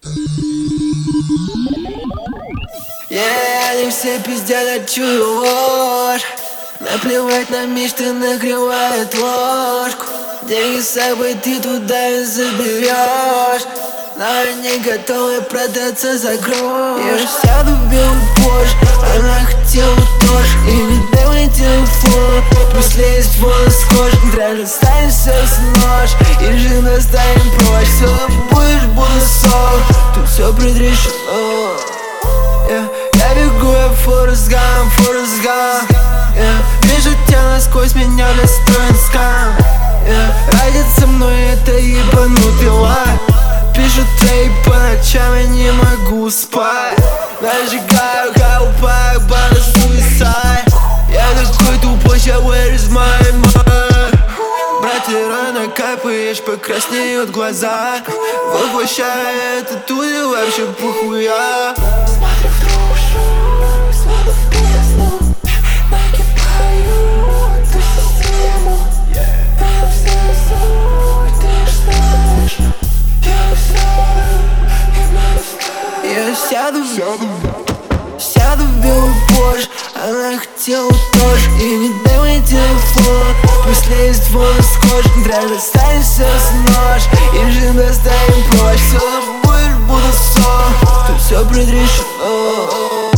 Они все пиздят, я чую ложь. Наплевать на мечты, накрывает ложку. Деньги с собой ты туда и заберешь, но они готовы продаться за грош. Я сяду в белый Порш, она хотела тоже. И не дай мне телефон, пусть лезет волос с кожи. Дрожит станет все с нож, и жизнь достанем прочь. Все будешь, буду сон, тут все предрешено. Я бегу, я Форест Гамп, Форест Гамп. Вижу тебя насквозь, меня достроен скам. Радит со мной это ебанутый лай. Пишут трейп по ночам, я не могу спать. Нажигаю хаупак, банда суицид. Я такой тупой, сейчас where is my mind? Братья, рано капаешь, покраснеют глаза. Воплощая это тут и вообще похуя. Смотрю в душу, смотрю в бездну. Нагибаю эту систему. Там все суть, ты ж знаешь. Я устаю, и мне устаю. Сяду в белый Порш, она хотела тоже. И не дай мне телефон, пусть лезет волос с кожи. Дрожит станет все с нож, и жизнь достанем прочь. Все будешь, буду сон, тут все предрешено.